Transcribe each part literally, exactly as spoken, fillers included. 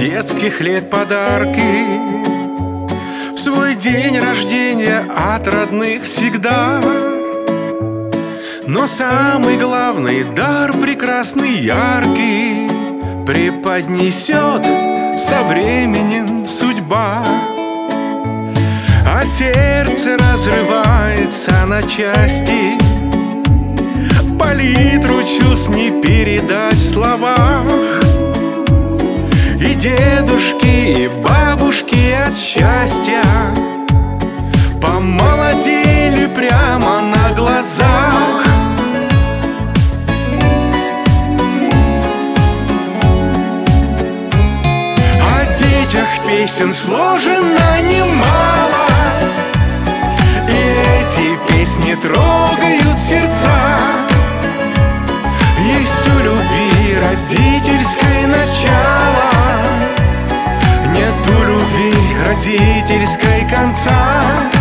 детских лет подарки, в свой день рождения от родных всегда. Но самый главный дар, прекрасный, яркий, преподнесет со временем судьба. А сердце разрывается на части, палитру чувств не передать в словах. И дедушки, и бабушки от счастья помолодели прямо на глазах. О детях песен сложено немало, и эти песни трогают сердца. Есть у любви родительской начало, нет у любви родительской конца.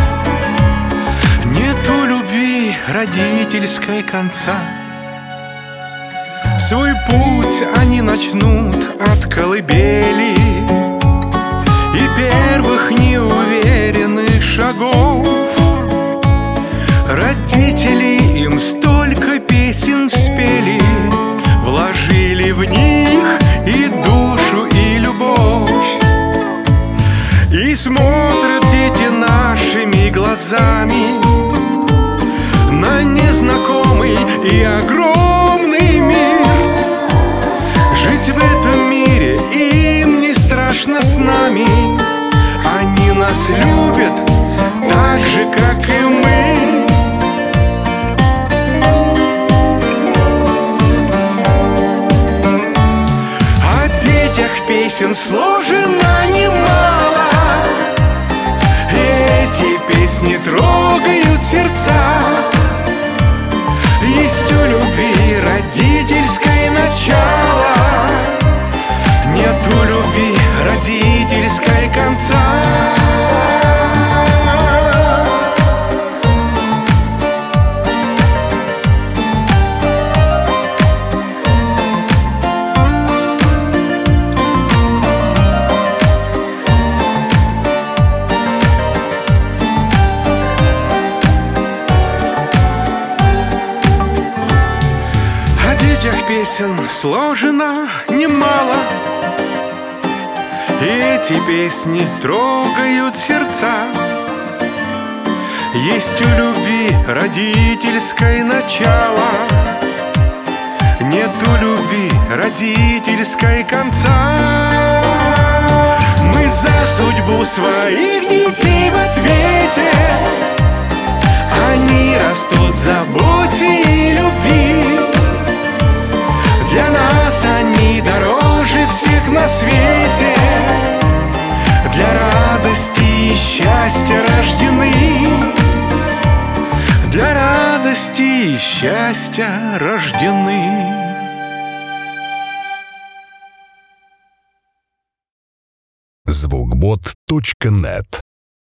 Нет у любви родительской конца. Свой путь они начнут от колыбели и первых неуверенных шагов. Родители им столько песен спели, вложили в них и душу, и любовь. И смотрят дети нашими глазами на незнакомый и огромный мир. Жить в этом мире им не страшно с нами. Они нас любят так же, как и мы. О детях песен сложено немало, эти песни трогают сердца. Есть у любви родительское начало, нет у любви родительской конца. Песен сложено немало, и эти песни трогают сердца. Есть у любви родительское начало, нет у любви родительской конца. Мы за судьбу своих детей в ответе, они растут в заботе и любви. Для нас они дороже всех на свете, для радости и счастья рождены. Для радости и счастья рождены. звукбот точка нет